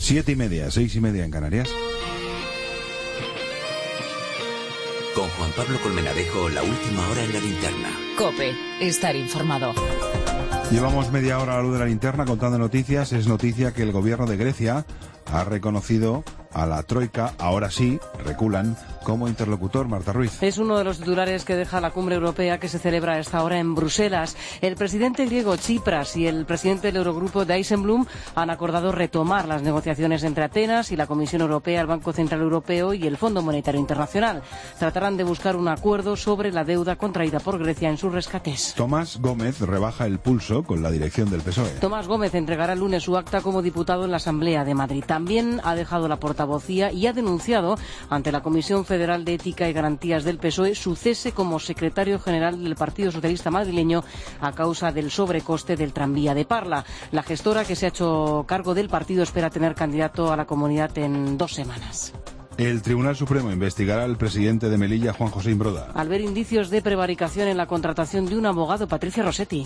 7:30, 6:30 en Canarias. Con Juan Pablo Colmenarejo, la última hora en la linterna. COPE, estar informado. Llevamos media hora a la luz de la linterna contando noticias. Es noticia que el gobierno de Grecia ha reconocido a la Troika, ahora sí, reculan, como interlocutor. Marta Ruiz. Es uno de los titulares que deja la cumbre europea que se celebra a esta hora en Bruselas. El presidente griego Tsipras y el presidente del Eurogrupo Dijsselbloem han acordado retomar las negociaciones entre Atenas y la Comisión Europea, el Banco Central Europeo y el Fondo Monetario Internacional. Tratarán de buscar un acuerdo sobre la deuda contraída por Grecia en sus rescates. Tomás Gómez rebaja el pulso con la dirección del PSOE. Tomás Gómez entregará el lunes su acta como diputado en la Asamblea de Madrid. También ha dejado la portavocía y ha denunciado ante la Comisión Federal de Ética y Garantías del PSOE su cese como secretario general del Partido Socialista madrileño a causa del sobrecoste del tranvía de Parla. La gestora que se ha hecho cargo del partido espera tener candidato a la comunidad en 2 semanas. El Tribunal Supremo investigará al presidente de Melilla, Juan José Imbroda. Al ver indicios de prevaricación en la contratación de un abogado, Patricia Rossetti.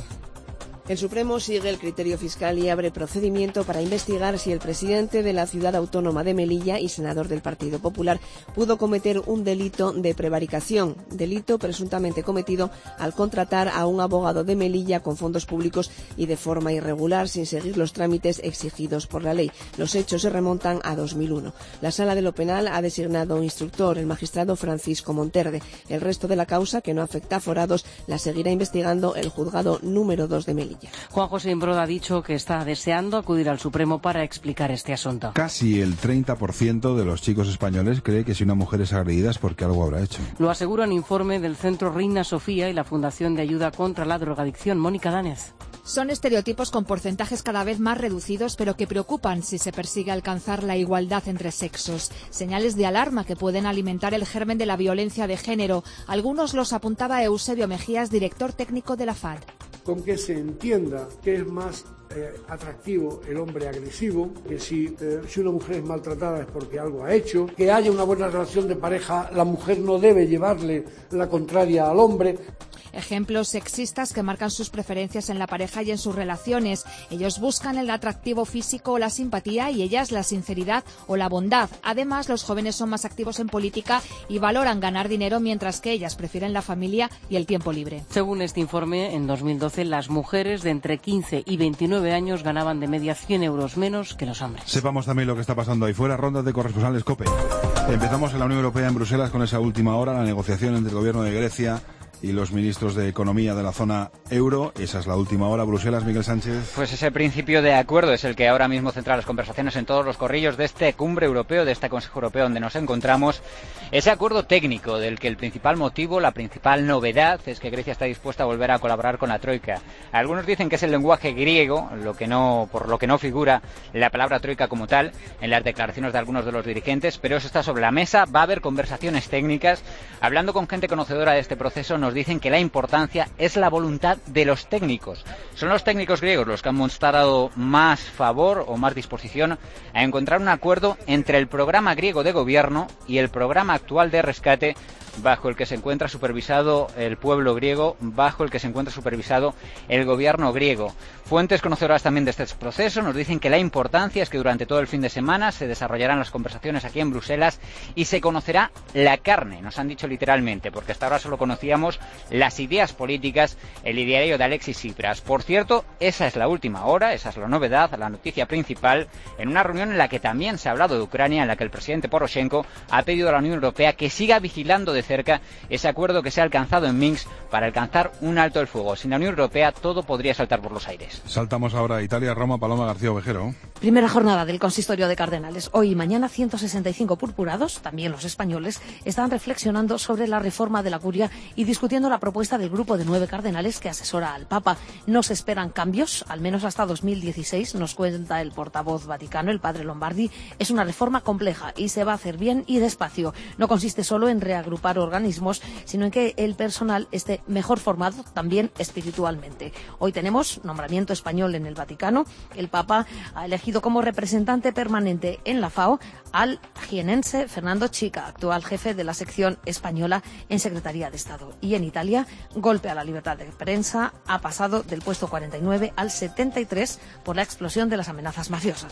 El Supremo sigue el criterio fiscal y abre procedimiento para investigar si el presidente de la ciudad autónoma de Melilla y senador del Partido Popular pudo cometer un delito de prevaricación, delito presuntamente cometido al contratar a un abogado de Melilla con fondos públicos y de forma irregular sin seguir los trámites exigidos por la ley. Los hechos se remontan a 2001. La Sala de lo Penal ha designado instructor, el magistrado Francisco Monterde. El resto de la causa, que no afecta a forados, la seguirá investigando el juzgado número 2 de Melilla. Juan José Imbroda ha dicho que está deseando acudir al Supremo para explicar este asunto. Casi el 30% de los chicos españoles cree que si una mujer es agredida es porque algo habrá hecho. Lo asegura un informe del Centro Reina Sofía y la Fundación de Ayuda contra la Drogadicción. Mónica Dánez. Son estereotipos con porcentajes cada vez más reducidos, pero que preocupan si se persigue alcanzar la igualdad entre sexos. Señales de alarma que pueden alimentar el germen de la violencia de género. Algunos los apuntaba Eusebio Mejías, director técnico de la FAD. Con que se entienda que es más atractivo el hombre agresivo, que si una mujer es maltratada es porque algo ha hecho, que haya una buena relación de pareja, la mujer no debe llevarle la contraria al hombre. Ejemplos sexistas que marcan sus preferencias en la pareja y en sus relaciones. Ellos buscan el atractivo físico o la simpatía y ellas la sinceridad o la bondad. Además, los jóvenes son más activos en política y valoran ganar dinero, mientras que ellas prefieren la familia y el tiempo libre. Según este informe, en 2012 las mujeres de entre 15 y 29 años ganaban de media 100 euros menos que los hombres. Sepamos también lo que está pasando ahí fuera. Ronda de corresponsales COPE. Empezamos en la Unión Europea en Bruselas con esa última hora, la negociación entre el gobierno de Grecia y los ministros de Economía de la zona euro. Esa es la última hora. Bruselas, Miguel Sánchez. Pues ese principio de acuerdo es el que ahora mismo centra las conversaciones en todos los corrillos de este cumbre europeo, de este Consejo Europeo donde nos encontramos. Ese acuerdo técnico del que el principal motivo, la principal novedad es que Grecia está dispuesta a volver a colaborar con la Troika. Algunos dicen que es el lenguaje griego, por lo que no figura la palabra Troika como tal en las declaraciones de algunos de los dirigentes, pero eso está sobre la mesa. Va a haber conversaciones técnicas. Hablando con gente conocedora de este proceso, nos dicen que la importancia es la voluntad de los técnicos. Son los técnicos griegos los que han mostrado más favor o más disposición a encontrar un acuerdo entre el programa griego de gobierno y el programa actual de rescate bajo el que se encuentra supervisado el pueblo griego, bajo el que se encuentra supervisado el gobierno griego. Fuentes conocedoras también de este proceso nos dicen que la importancia es que durante todo el fin de semana se desarrollarán las conversaciones aquí en Bruselas y se conocerá la carne, nos han dicho literalmente, porque hasta ahora solo conocíamos las ideas políticas, el ideario de Alexis Tsipras. Por cierto, esa es la última hora, esa es la novedad, la noticia principal, en una reunión en la que también se ha hablado de Ucrania, en la que el presidente Poroshenko ha pedido a la Unión Europea que siga vigilando de cerca ese acuerdo que se ha alcanzado en Minsk para alcanzar un alto el fuego. Sin la Unión Europea todo podría saltar por los aires. Saltamos ahora a Italia, Roma, Paloma García Ovejero. Primera jornada del Consistorio de Cardenales. Hoy y mañana 165 purpurados, también los españoles, están reflexionando sobre la reforma de la curia y discutiendo la propuesta del grupo de 9 cardenales que asesora al Papa. No se esperan cambios, al menos hasta 2016, nos cuenta el portavoz vaticano, el padre Lombardi. Es una reforma compleja y se va a hacer bien y despacio. No consiste solo en reagrupar organismos, sino en que el personal esté mejor formado también espiritualmente. Hoy tenemos nombramiento español en el Vaticano. El Papa ha elegido como representante permanente en la FAO al jienense Fernando Chica, actual jefe de la sección española en Secretaría de Estado. Y en Italia, golpe a la libertad de prensa, ha pasado del puesto 49 al 73 por la explosión de las amenazas mafiosas.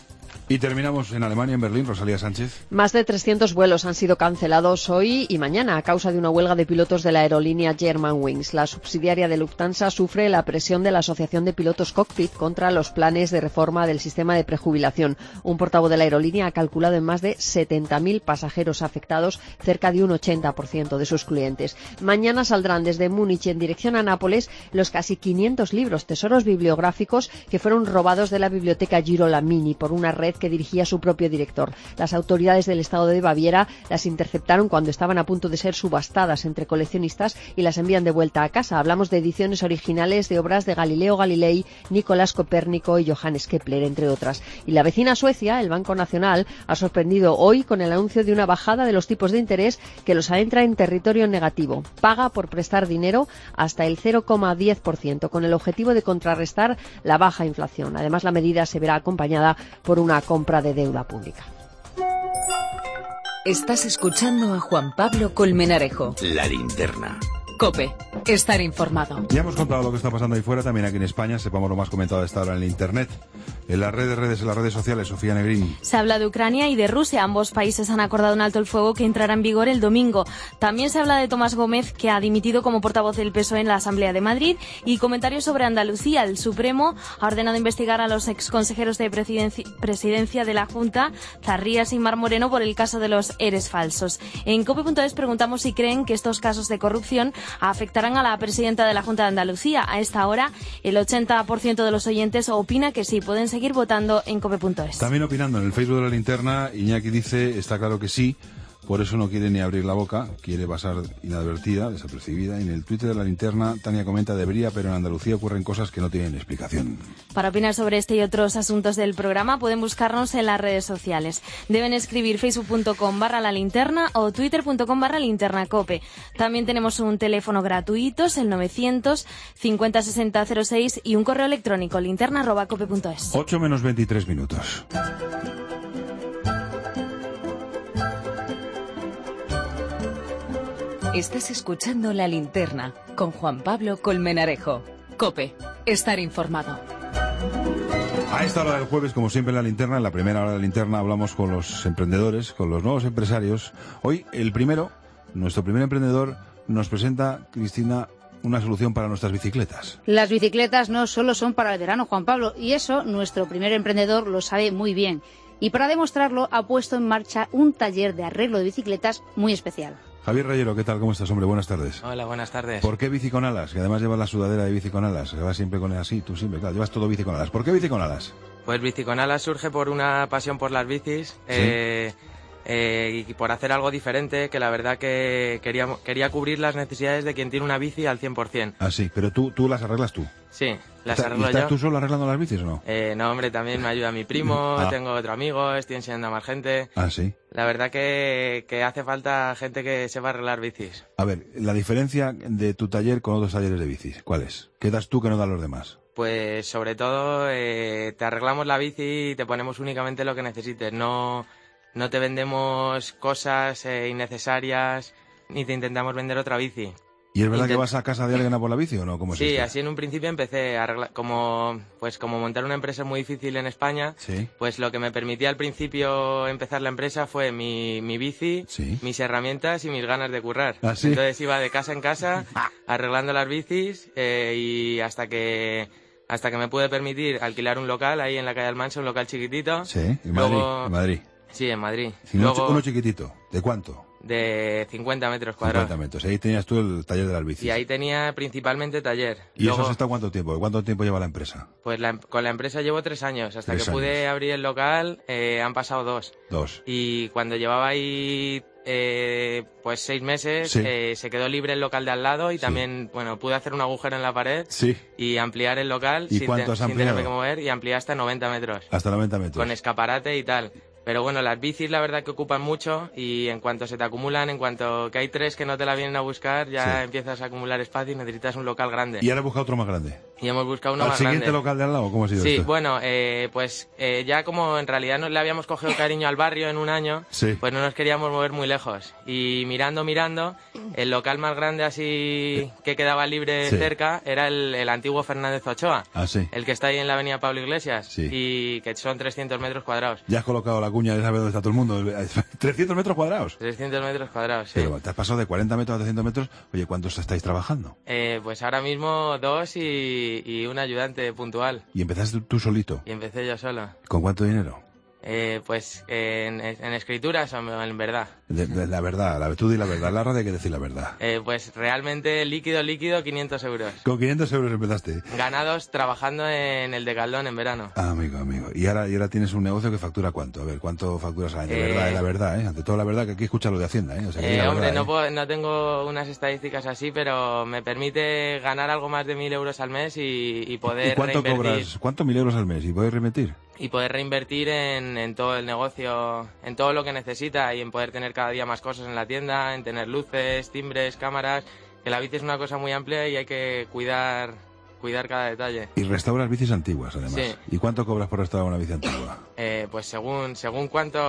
Y terminamos en Alemania, en Berlín, Rosalía Sánchez. Más de 300 vuelos han sido cancelados hoy y mañana a causa de una huelga de pilotos de la aerolínea Germanwings. La subsidiaria de Lufthansa sufre la presión de la Asociación de Pilotos Cockpit contra los planes de reforma del sistema de prejubilación. Un portavoz de la aerolínea ha calculado en más de 70.000 pasajeros afectados, cerca de un 80% de sus clientes. Mañana saldrán desde Múnich en dirección a Nápoles los casi 500 libros, tesoros bibliográficos que fueron robados de la biblioteca Girolamo por una red que dirigía su propio director. Las autoridades del estado de Baviera las interceptaron cuando estaban a punto de ser subastadas entre coleccionistas y las envían de vuelta a casa. Hablamos de ediciones originales de obras de Galileo Galilei, Nicolás Copérnico y Johannes Kepler, entre otras. Y la vecina Suecia, el Banco Nacional, ha sorprendido hoy con el anuncio de una bajada de los tipos de interés que los adentra en territorio negativo. Paga por prestar dinero hasta el 0,10%, con el objetivo de contrarrestar la baja inflación. Además, la medida se verá acompañada por una compra de deuda pública. Estás escuchando a Juan Pablo Colmenarejo. La linterna. COPE. Estar informado. Ya hemos contado lo que está pasando ahí fuera, también aquí en España, sepamos lo más comentado a esta hora en la Internet. En las redes sociales, Sofía Negrín. Se habla de Ucrania y de Rusia. Ambos países han acordado un alto el fuego que entrará en vigor el domingo. También se habla de Tomás Gómez, que ha dimitido como portavoz del PSOE en la Asamblea de Madrid, y comentarios sobre Andalucía. El Supremo ha ordenado investigar a los exconsejeros de presidencia de la Junta, Zarrías y Mar Moreno, por el caso de los ERES falsos. En COPE.es preguntamos si creen que estos casos de corrupción afectarán a la presidenta de la Junta de Andalucía. A esta hora, el 80% de los oyentes opina que sí. Pueden seguir votando en cope.es. También opinando en el Facebook de la Linterna, Iñaki dice, está claro que sí, por eso no quiere ni abrir la boca, quiere pasar inadvertida, desapercibida. Y en el Twitter de la Linterna, Tania comenta, debería, pero en Andalucía ocurren cosas que no tienen explicación. Para opinar sobre este y otros asuntos del programa, pueden buscarnos en las redes sociales. Deben escribir facebook.com/lalinterna o twitter.com/linternacope. También tenemos un teléfono gratuito, el 900 50 60 06, y un correo electrónico, linterna@cope.es. 8 menos 23 minutos. Estás escuchando La Linterna con Juan Pablo Colmenarejo. COPE. Estar informado. A esta hora del jueves, como siempre en La Linterna, en la primera hora de La Linterna, hablamos con los emprendedores, con los nuevos empresarios. Hoy, nuestro primer emprendedor, nos presenta, Cristina, una solución para nuestras bicicletas. Las bicicletas no solo son para el verano, Juan Pablo, y eso nuestro primer emprendedor lo sabe muy bien. Y para demostrarlo ha puesto en marcha un taller de arreglo de bicicletas muy especial. Javier Rayero, ¿qué tal? ¿Cómo estás, hombre? Buenas tardes. Hola, buenas tardes. ¿Por qué bici con alas? Que además llevas la sudadera de bici con alas. Que vas siempre con así, tú siempre, claro, llevas todo bici con alas. ¿Por qué bici con alas? Pues bici con alas surge por una pasión por las bicis. ¿Sí? Y por hacer algo diferente, que la verdad que quería cubrir las necesidades de quien tiene una bici al 100%. Ah, sí, pero tú las arreglas tú. Sí, las arreglo yo. ¿Estás tú solo arreglando las bicis o no? No, hombre, también me ayuda mi primo, tengo otro amigo, estoy enseñando a más gente. Ah, sí. La verdad que hace falta gente que sepa arreglar bicis. A ver, la diferencia de tu taller con otros talleres de bicis, ¿cuál es? ¿Qué das tú que no dan los demás? Pues sobre todo te arreglamos la bici y te ponemos únicamente lo que necesites. No te vendemos cosas innecesarias ni te intentamos vender otra bici. ¿Y es verdad que vas a casa de alguien a por la bici o no? ¿Cómo es Sí, esto? así en un principio empecé a arreglar, como montar una empresa es muy difícil en España, sí. Pues lo que me permitía al principio empezar la empresa fue mi bici, sí. Mis herramientas y mis ganas de currar. ¿Ah, sí? Entonces iba de casa en casa arreglando las bicis y hasta que me pude permitir alquilar un local ahí en la calle Almansa, un local chiquitito. Sí, en Madrid. Sí, en Madrid. Uno chiquitito. ¿De cuánto? De 50 metros cuadrados. 50 metros. Ahí tenías tú el taller de las bicis. Y ahí tenía principalmente taller. ¿Y eso has estado cuánto tiempo? ¿Cuánto tiempo lleva la empresa? Pues con la empresa llevo 3 años. Hasta 3 que pude abrir el local han pasado 2. 2. Y cuando llevaba ahí 6 meses, sí. Se quedó libre el local de al lado y sí. También, pude hacer un agujero en la pared, sí. Y ampliar el local sin tenerme que mover, y amplié hasta 90 metros. Hasta 90 metros. Con escaparate y tal. Pero bueno, las bicis la verdad que ocupan mucho y en cuanto se te acumulan, en cuanto que hay 3 que no te la vienen a buscar, ya sí. Empiezas a acumular espacio y necesitas un local grande. ¿Y ahora busca otro más grande? Y hemos buscado uno ¿Al más siguiente grande. local de al lado? ¿Cómo ha sido Sí, esto? bueno, ya como en realidad no le habíamos cogido cariño al barrio en un año, Sí. pues no nos queríamos mover muy lejos. Y mirando, el local más grande así que quedaba libre Sí. cerca era el antiguo Fernández Ochoa. Ah, sí. El que está ahí en la avenida Pablo Iglesias. Sí. Y que son 300 metros cuadrados. Ya has colocado la cuña, ya sabes dónde está todo el mundo. 300 metros cuadrados. 300 metros cuadrados, sí. Pero te has pasado de 40 metros a 300 metros. Oye, ¿cuántos estáis trabajando? Pues ahora mismo 2 y un ayudante puntual. Y empezaste tú solito. Y empecé yo solo. ¿Con cuánto dinero? Pues en escrituras o en verdad. La verdad, tú di la verdad. La radio hay que decir la verdad. Pues realmente líquido, 500 euros. Con 500 euros empezaste. Ganados trabajando en el Decathlon en verano. Ah, amigo. Y ahora tienes un negocio que factura ¿cuánto? A ver, ¿cuánto facturas al año? De verdad, la verdad, ¿eh? Ante todo la verdad, que aquí escucha lo de Hacienda, ¿eh? O sea, que la Hombre, verdad, no tengo unas estadísticas así, pero me permite ganar algo más de 1.000 euros al mes y poder ¿Y cuánto reinvertir. cobras? ¿Cuánto? 1.000 euros al mes. ¿Y puedes remitir? Y poder reinvertir en todo el negocio, en todo lo que necesita y en poder tener cada día más cosas en la tienda, en tener luces, timbres, cámaras, que la bici es una cosa muy amplia y hay que cuidar cada detalle. Y restauras bicis antiguas, además. Sí. ¿Y cuánto cobras por restaurar una bici antigua? Pues según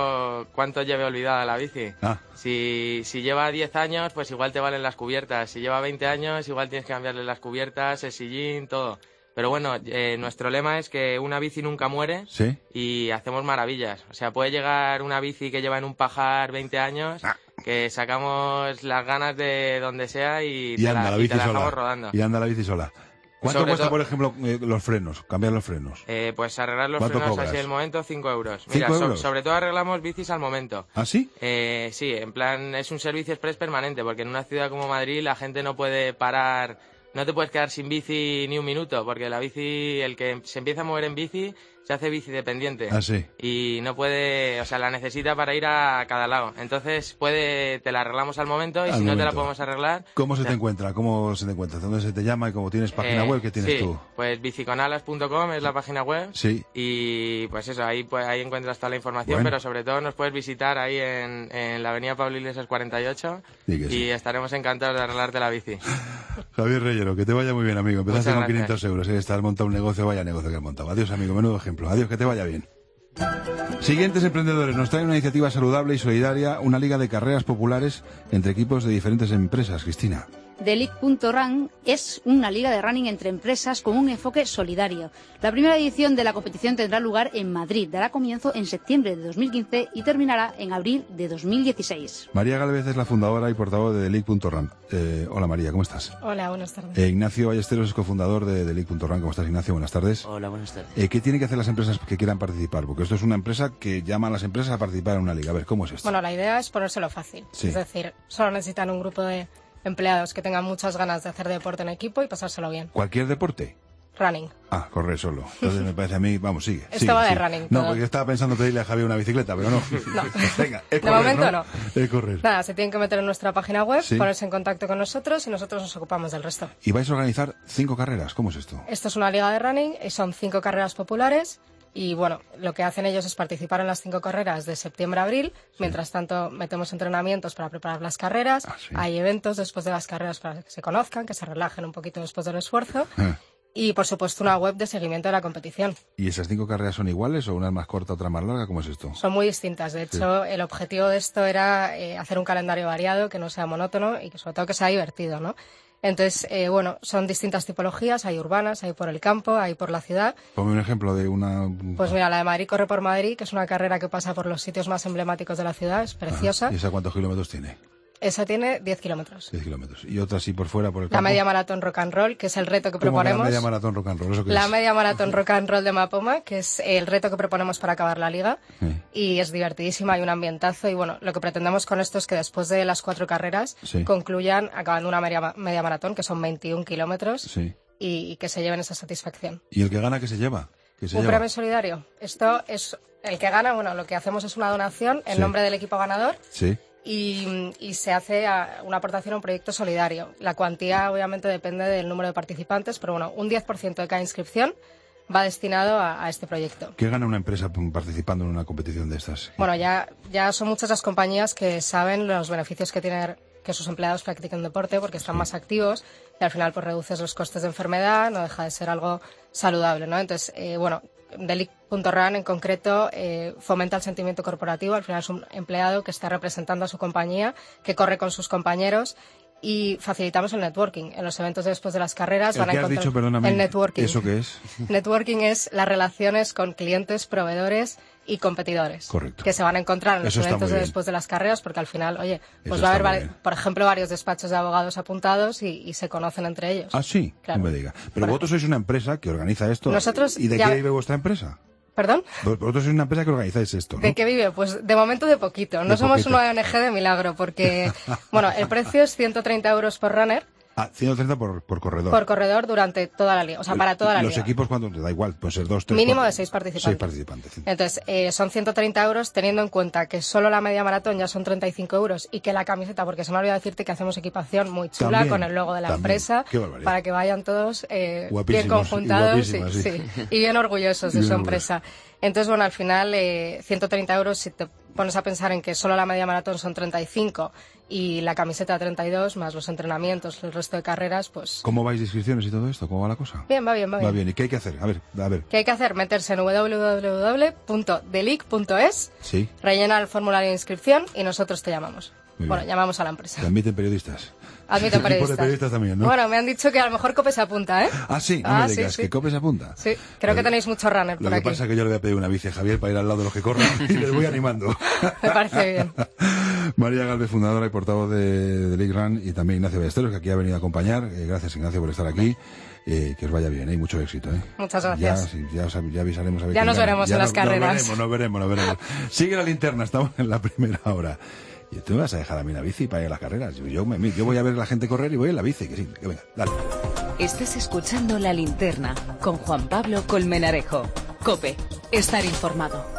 cuánto lleve olvidada la bici. Ah. Si lleva 10 años, pues igual te valen las cubiertas. Si lleva 20 años, igual tienes que cambiarle las cubiertas, el sillín, todo. Pero bueno, nuestro lema es que una bici nunca muere. ¿Sí? Y hacemos maravillas. O sea, puede llegar una bici que lleva en un pajar 20 años, que sacamos las ganas de donde sea y te la dejamos rodando. Y anda la bici sola. ¿Cuánto Sobre cuesta, todo- por ejemplo, los frenos? Cambiar los frenos. Pues arreglar los ¿Cuánto frenos cobras? así al momento, 5 euros. 5 Mira, euros. sobre todo arreglamos bicis al momento. ¿Ah, sí? Sí, en plan, es un servicio express permanente, porque en una ciudad como Madrid la gente no puede parar, no te puedes quedar sin bici ni un minuto, porque la bici, el que se empieza a mover en bici, se hace bici dependiente. Ah, sí. Y no puede, o sea, la necesita para ir a cada lado. Entonces te la arreglamos al momento y Al si no te la momento. podemos arreglar... ¿Cómo se te encuentra? ¿Dónde se te llama? Y como tienes página web, ¿qué tienes sí, tú? pues biciconalas.com es la página web. Sí. Y pues eso, ahí encuentras toda la información, Bueno. pero sobre todo nos puedes visitar ahí en la avenida Pablo Iglesias 48 Di que sí. y estaremos encantados de arreglarte la bici. Javier Reyero, que te vaya muy bien, amigo. Empezaste Muchas con gracias. 500 euros. Estás montado un negocio, vaya negocio que has montado. Adiós, amigo. Menudo ejemplo. Adiós, que te vaya bien. Siguientes emprendedores. Nos trae una iniciativa saludable y solidaria, una liga de carreras populares entre equipos de diferentes empresas. Cristina. Delic.run es una liga de running entre empresas con un enfoque solidario. La primera edición de la competición tendrá lugar en Madrid, dará comienzo en septiembre de 2015 y terminará en abril de 2016. María Galvez es la fundadora y portavoz de Delic.run. Hola, María, ¿cómo estás? Hola, buenas tardes. Ignacio Ballesteros es cofundador de Delic.run. ¿Cómo estás, Ignacio? Buenas tardes. Hola, buenas tardes. ¿Qué tienen que hacer las empresas que quieran participar? Porque esto es una empresa que llama a las empresas a participar en una liga. A ver, ¿cómo es esto? Bueno, la idea es ponérselo fácil. Sí. Es decir, solo necesitan un grupo de empleados que tengan muchas ganas de hacer deporte en equipo y pasárselo bien. ¿Cualquier deporte? Running. Ah, correr solo. Entonces me parece a mí, vamos, sigue. Esto sigue, va de sigue. running, No, todo. porque estaba pensando pedirle a Javier una bicicleta, pero no. Venga, es De correr, momento no. Es correr. Nada, se tienen que meter en nuestra página web, Sí. ponerse en contacto con nosotros y nosotros nos ocupamos del resto. Y vais a organizar 5 carreras. ¿Cómo es esto? Esto es una liga de running y son 5 carreras populares. Y bueno, lo que hacen ellos es participar en las 5 carreras de septiembre a abril. Mientras tanto, metemos entrenamientos para preparar las carreras. Hay eventos después de las carreras para que se conozcan, que se relajen un poquito después del esfuerzo. Y, por supuesto, una web de seguimiento de la competición. ¿Y esas 5 carreras son iguales o una es más corta, otra más larga? ¿Cómo es esto? Son muy distintas. De hecho, el objetivo de esto era hacer un calendario variado, que no sea monótono y que sobre todo que sea divertido, ¿no? Entonces, bueno, son distintas tipologías. Hay urbanas, hay por el campo, hay por la ciudad. Ponme un ejemplo de una... Pues mira, la de Madrid corre por Madrid, que es una carrera que pasa por los sitios más emblemáticos de la ciudad. Es preciosa. ¿Y esa cuántos kilómetros tiene? Esa tiene 10 kilómetros. 10 kilómetros. ¿Y otra así por fuera, por el La campo? media maratón rock and roll, que es el reto que ¿Cómo que proponemos. la media maratón rock and roll? ¿Eso qué La es? media maratón rock and roll de Mapoma, que es el reto que proponemos para acabar la liga. Sí. Y es divertidísima, hay un ambientazo. Y bueno, lo que pretendemos con esto es que después de las 4 carreras Sí. concluyan acabando una media maratón, que son 21 kilómetros, Sí. y que se lleven esa satisfacción. ¿Y el que gana qué se lleva? ¿Qué se Un lleva? premio solidario. Esto es el que gana, bueno, lo que hacemos es una donación en Sí. nombre del equipo ganador. Sí. Y se hace una aportación a un proyecto solidario. La cuantía obviamente depende del número de participantes, pero bueno, un 10% de cada inscripción va destinado a este proyecto. ¿Qué gana una empresa participando en una competición de estas? Bueno, ya son muchas las compañías que saben los beneficios que tienen que sus empleados practiquen deporte porque están más activos. y al final pues reduces los costes de enfermedad, no deja de ser algo saludable, ¿no? Entonces, Delic.run en concreto fomenta el sentimiento corporativo. Al final es un empleado que está representando a su compañía, que corre con sus compañeros, y facilitamos el networking. En los eventos después de las carreras van a encontrar dicho, perdóname, el networking. ¿Eso qué es? Networking es las relaciones con clientes, proveedores y competidores. Correcto. Que se van a encontrar en los eventos después de las carreras, porque al final, pues va a haber, por ejemplo, varios despachos de abogados apuntados y se conocen entre ellos. Ah, sí, claro. No me diga. Pero vosotros sois una empresa que organiza esto. Nosotros ¿Y de qué vive vuestra empresa? ¿Perdón? Vosotros sois una empresa que organizáis esto, ¿no? ¿De qué vive? Pues de momento de poquito. No somos una ONG de milagro, porque, el precio es 130 euros por runner. Ah, 130 por corredor. Por corredor durante toda la liga, o sea, para toda la liga. ¿Los equipos cuánto? Da igual, puede ser 2, 3, Mínimo 4, de 6 participantes. 6 participantes. Sí. Entonces, son 130 euros, teniendo en cuenta que solo la media maratón ya son 35 euros y que la camiseta, porque se me ha olvidado decirte que hacemos equipación muy chula también, con el logo de la empresa, para que vayan todos bien conjuntados y bien orgullosos de su empresa. Entonces, al final, 130 euros, si te pones a pensar en que solo la media maratón son 35 y la camiseta 32, más los entrenamientos, el resto de carreras, pues... ¿Cómo vais de inscripciones y todo esto? ¿Cómo va la cosa? Bien, va bien. Va bien. ¿Y qué hay que hacer? A ver. ¿Qué hay que hacer? Meterse en www.delic.es, sí, rellenar el formulario de inscripción y nosotros te llamamos. Llamamos a la empresa. ¿Te admiten periodistas? Admiten periodistas. Periodistas también, ¿no? Me han dicho que a lo mejor COPE se apunta, ¿eh? Ah, sí, no me digas, que COPE se apunta. Sí, creo que tenéis mucho runner por aquí. Lo que pasa es que yo le voy a pedir una bici a Javier para ir al lado de los que corren y les voy animando. Me parece bien. María Gálvez, fundadora y portavoz de League Run, y también Ignacio Ballesteros, que aquí ha venido a acompañar. Gracias, Ignacio, por estar aquí. Que os vaya bien, mucho éxito. Muchas gracias. Ya avisaremos a ver. Ya nos veremos en las carreras. Nos veremos. Sigue la linterna, estamos en la primera hora. ¿Y tú me vas a dejar a mí la bici para ir a las carreras? Yo voy a ver a la gente correr y voy en la bici, que venga, dale. Estás escuchando La Linterna con Juan Pablo Colmenarejo. COPE, estar informado.